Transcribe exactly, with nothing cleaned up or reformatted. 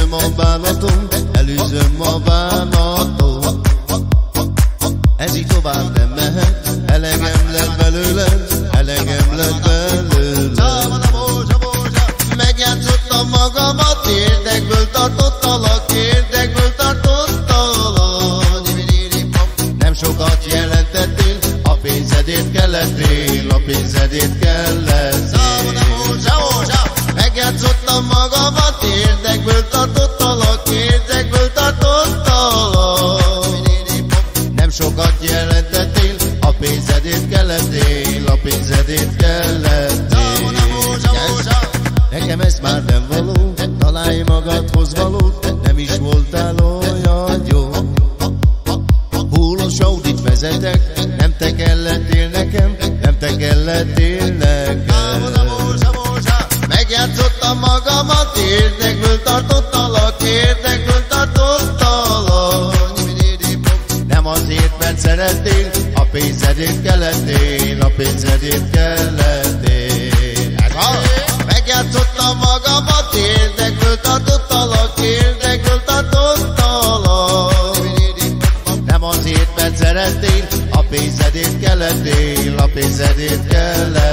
Veszem a bánatom, elűzöm a bánatom. Ez így tovább nem mehet, elegem lett belőlem, elegem lett belőlem. Megjátszottam magamat, érdekből tartottalak, érdekből tartottalak. Nem sokat jelentettél, a pénzedért kellettél, a pénzedért kellettél. Megjátszottam magamat, érdekből tartottalak, érdekből tartottalak. Nem sokat jelentettél, a pénzedért kellettél, a pénzedért kellettél. Nekem ez már nem való, találj magadhoz valót, nem is voltál olyan jó. Húlos Audit vezetek, nem te kellettél nekem, nem te kellettél nekem. Megjátszottam magamat, érdekből tartottalak, érdekből tartottalak. Nem azért, mert szerettél, a pénzedért kellettél, a pénzedért kellettél. Megjátszottam magamat, érdekből tartottalak, érdekből tartottalak. Nem azért, mert szerettél, a pénzedért kellettél, a pénzedért kellettél.